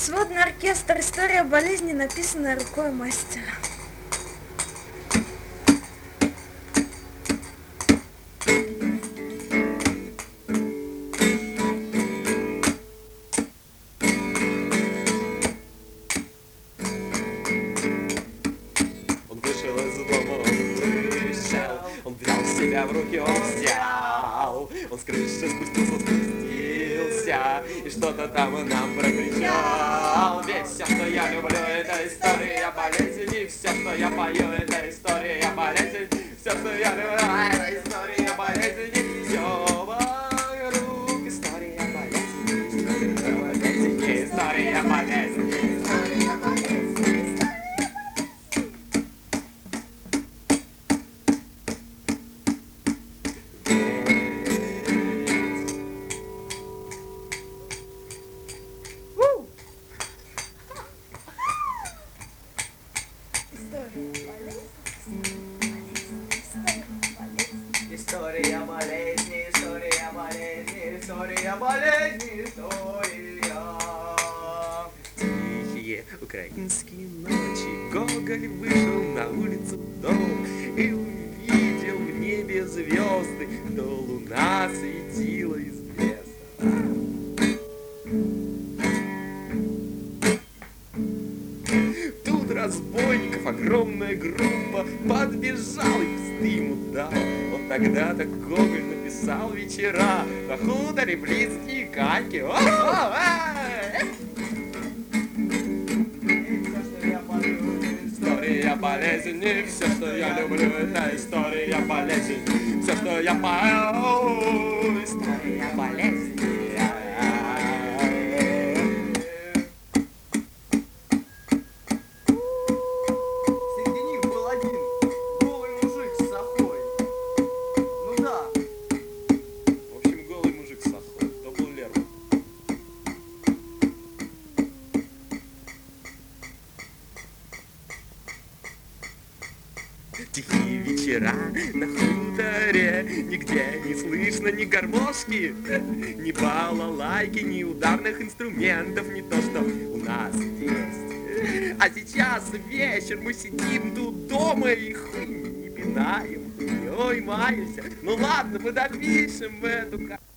Сводный оркестр. История болезни, написанная рукой мастера. Он вышел из дома, он вышел, он взял себя в руки, он взял, он с крыши спустился, и что-то там нам прокричал. Ведь все, что я люблю, это история болезни, все, что я пою, это история болезни, все, что я люблю, это история болезни, все вокруг история болезни, история болезни, история болезни. История болезни, история болезни, история болезни, история. Тихие украинские ночи, Гоголь вышел на улицу дом и увидел в небе звезды, то луна светила из леса. Тут разбойников огромная группа подбежала и пизды ему дала. Вот тогда-то Гоголь написал вечера на хуторе близ Диканьки. История болезни, все, что я люблю, это история болезни. Все, что я пою, история болезни. Тихие вечера на хуторе, нигде не слышно ни гармошки, ни балалайки, ни ударных инструментов, не то, что у нас есть. А сейчас вечер, мы сидим тут дома и хуй не пинаем, ой, маемся. Ну ладно, мы допишем эту